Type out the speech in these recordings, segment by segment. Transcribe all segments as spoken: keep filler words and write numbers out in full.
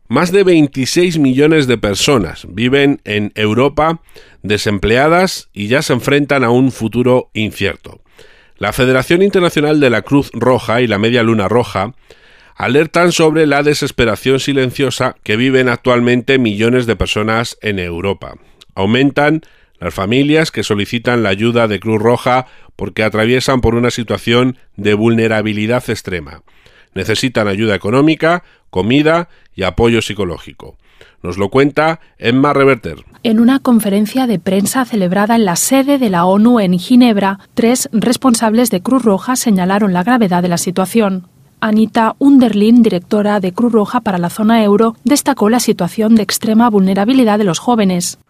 Más de veintiséis millones de personas viven en Europa desempleadas y ya se enfrentan a un futuro incierto. La Federación Internacional de la Cruz Roja y la Media Luna Roja alertan sobre la desesperación silenciosa que viven actualmente millones de personas en Europa. Aumentan las familias que solicitan la ayuda de Cruz Roja porque atraviesan por una situación de vulnerabilidad extrema. Necesitan ayuda económica, comida y apoyo psicológico. Nos lo cuenta Emma Reverter. En una conferencia de prensa celebrada en la sede de la ONU en Ginebra, tres responsables de Cruz Roja señalaron la gravedad de la situación. Anita Underlin, directora de Cruz Roja para la zona euro, destacó la situación de extrema vulnerabilidad de los jóvenes.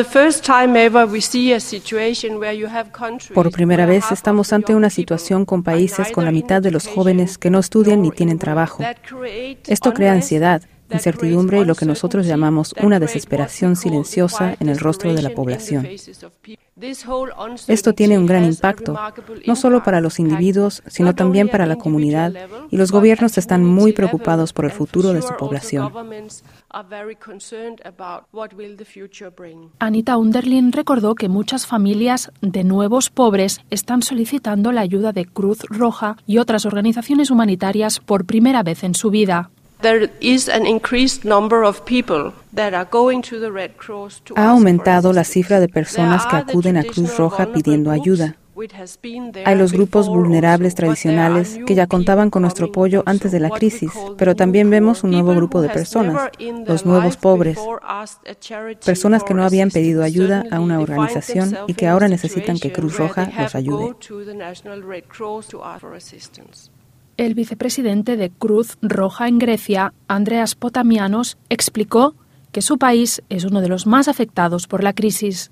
Por primera vez estamos ante una situación con países con la mitad de los jóvenes que no estudian ni tienen trabajo. Esto crea ansiedad, incertidumbre y lo que nosotros llamamos una desesperación silenciosa en el rostro de la población. Esto tiene un gran impacto, no solo para los individuos, sino también para la comunidad, y los gobiernos están muy preocupados por el futuro de su población. Anita Underlin recordó que muchas familias de nuevos pobres están solicitando la ayuda de Cruz Roja y otras organizaciones humanitarias por primera vez en su vida. Ha aumentado la cifra de personas que acuden a Cruz Roja pidiendo ayuda. Hay los grupos vulnerables tradicionales que ya contaban con nuestro apoyo antes de la crisis, pero también vemos un nuevo grupo de personas, los nuevos pobres, personas que no habían pedido ayuda a una organización y que ahora necesitan que Cruz Roja los ayude. El vicepresidente de Cruz Roja en Grecia, Andreas Potamianos, explicó que su país es uno de los más afectados por la crisis.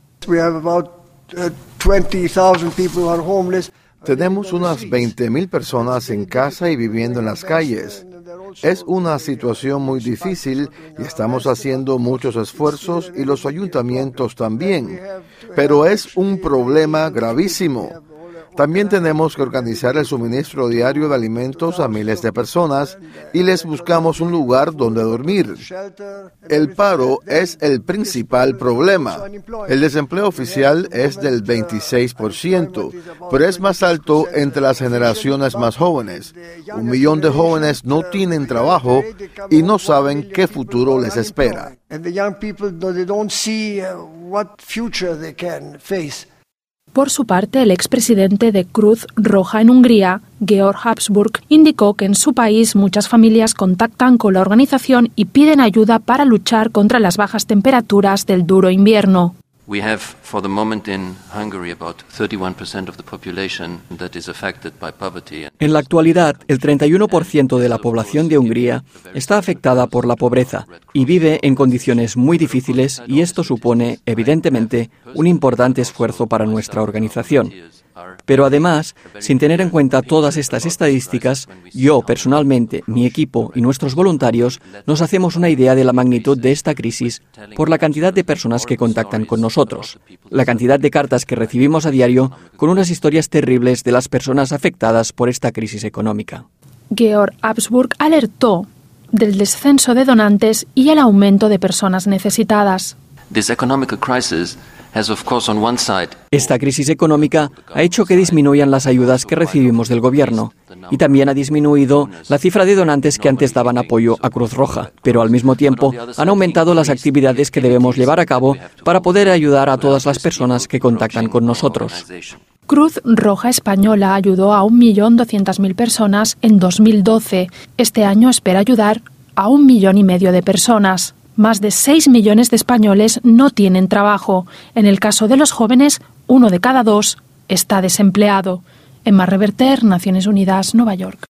Tenemos unas veinte mil personas en casa y viviendo en las calles. Es una situación muy difícil y estamos haciendo muchos esfuerzos y los ayuntamientos también, pero es un problema gravísimo. También tenemos que organizar el suministro diario de alimentos a miles de personas y les buscamos un lugar donde dormir. El paro es el principal problema. El desempleo oficial es del veintiséis por ciento, pero es más alto entre las generaciones más jóvenes. Un millón de jóvenes no tienen trabajo y no saben qué futuro les espera. Por su parte, el expresidente de Cruz Roja en Hungría, Georg Habsburg, indicó que en su país muchas familias contactan con la organización y piden ayuda para luchar contra las bajas temperaturas del duro invierno. We have, for the moment in Hungary, about thirty-one percent of the population that is affected by poverty. En la actualidad, el treinta y uno por ciento de la población de Hungría está afectada por la pobreza y vive en condiciones muy difíciles, y esto supone, evidentemente, un importante esfuerzo para nuestra organización. Pero además, sin tener en cuenta todas estas estadísticas, yo personalmente, mi equipo y nuestros voluntarios nos hacemos una idea de la magnitud de esta crisis por la cantidad de personas que contactan con nosotros, la cantidad de cartas que recibimos a diario con unas historias terribles de las personas afectadas por esta crisis económica. Georg Habsburg alertó del descenso de donantes y el aumento de personas necesitadas. This economic crisis has, of course, on one side, Esta crisis económica ha hecho que disminuyan las ayudas que recibimos del gobierno y también ha disminuido la cifra de donantes que antes daban apoyo a Cruz Roja, pero al mismo tiempo han aumentado las actividades que debemos llevar a cabo para poder ayudar a todas las personas que contactan con nosotros. Cruz Roja Española ayudó a un millón doscientas mil personas en dos mil doce. Este año espera ayudar a un millón y medio de personas. Más de seis millones de españoles no tienen trabajo. En el caso de los jóvenes, uno de cada dos está desempleado. Emma Reverter, Naciones Unidas, Nueva York.